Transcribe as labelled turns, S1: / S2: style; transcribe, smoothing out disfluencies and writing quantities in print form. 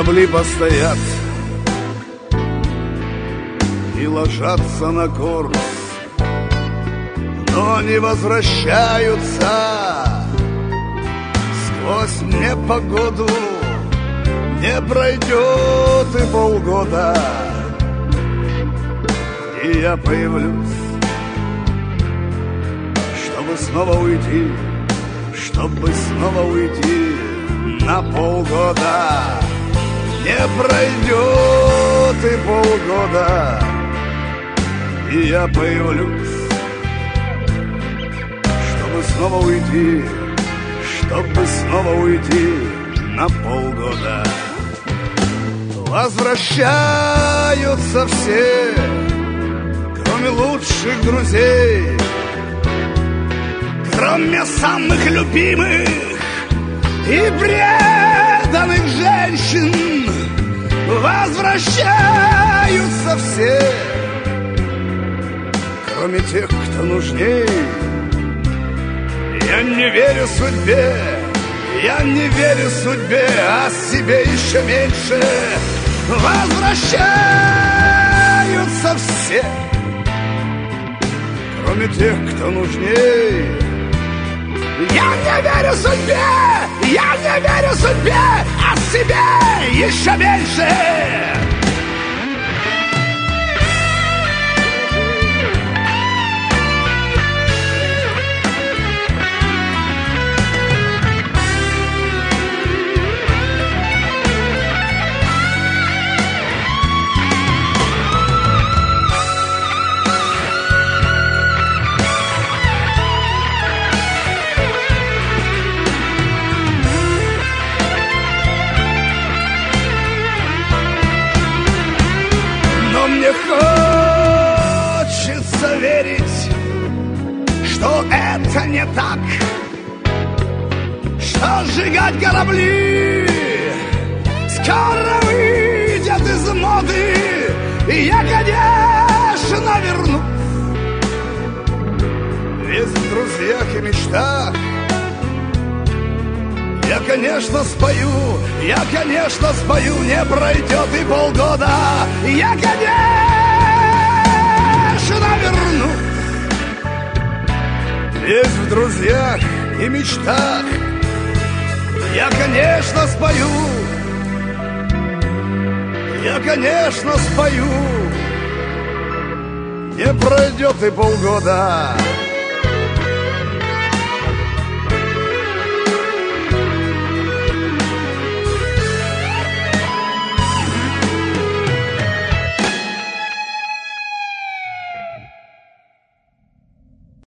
S1: корабли постоят и ложатся на курс, но не возвращаются сквозь непогоду. Не пройдет и полгода, и я появлюсь, чтобы снова уйти, чтобы снова уйти на полгода. Не пройдет и полгода, и я появлюсь, чтобы снова уйти, чтобы снова уйти на полгода. Возвращаются все, кроме лучших друзей, кроме самых любимых и преданных женщин. Возвращаются все, кроме тех, кто нужней. Я не верю судьбе, я не верю судьбе, а себе еще меньше. Возвращаются все, кроме тех, кто нужней. Я не верю судьбе, я не верю судьбе, а себе еще меньше. Мне хочется верить, что это не так, что сжигать корабли скоро выйдет из моды. И я, конечно, вернусь, весь в друзьях и мечтах. Я, конечно, спою, я, конечно, спою, не пройдет и полгода. Я, конечно, вернусь, весь в друзьях и мечтах. Я, конечно, спою, я, конечно, спою, не пройдет и полгода.